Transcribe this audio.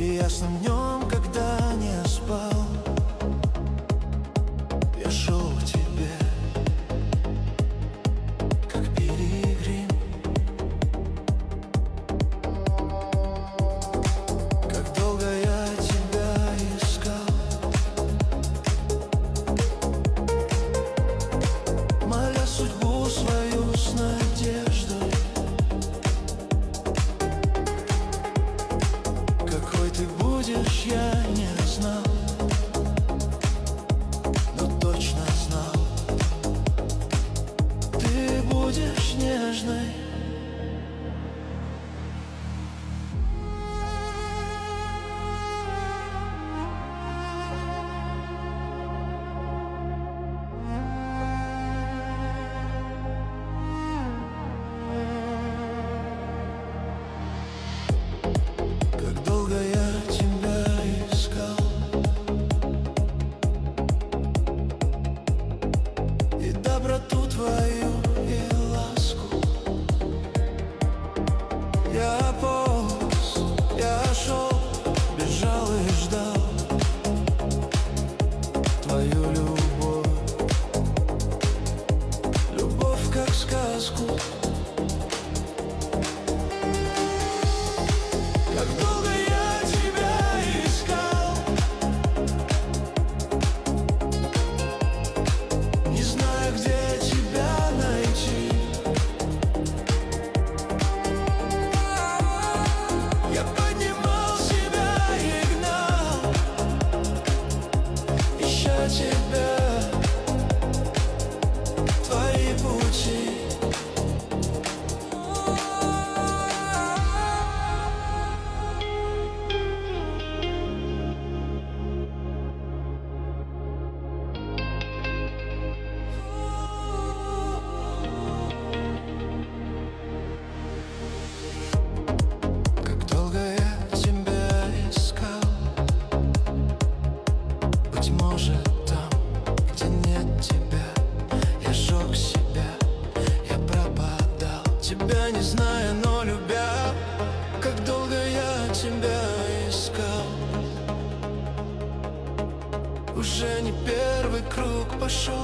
И ясным днем, когда не спал, я шел к тебе, как пилигрим. Как долго я тебя искал, моля судьбу свою с надеждой. Какой ты будешь, я не знал, но точно знал, ты будешь нежной. Как долго я тебя искал, и доброту твою, и ласку. Я полз, я шел, бежал и ждал твою любовь, любовь как сказку. Как долго я тебя искал, не знаю, где тебя найти. Я поднимал себя и гнал, ища тебя, твои пути. Как долго я тебя искал, быть может там, где нет тебя, я сжег себя, я пропадал, тебя не зная, но любя. Как долго я тебя искал, уже не первый круг пошел.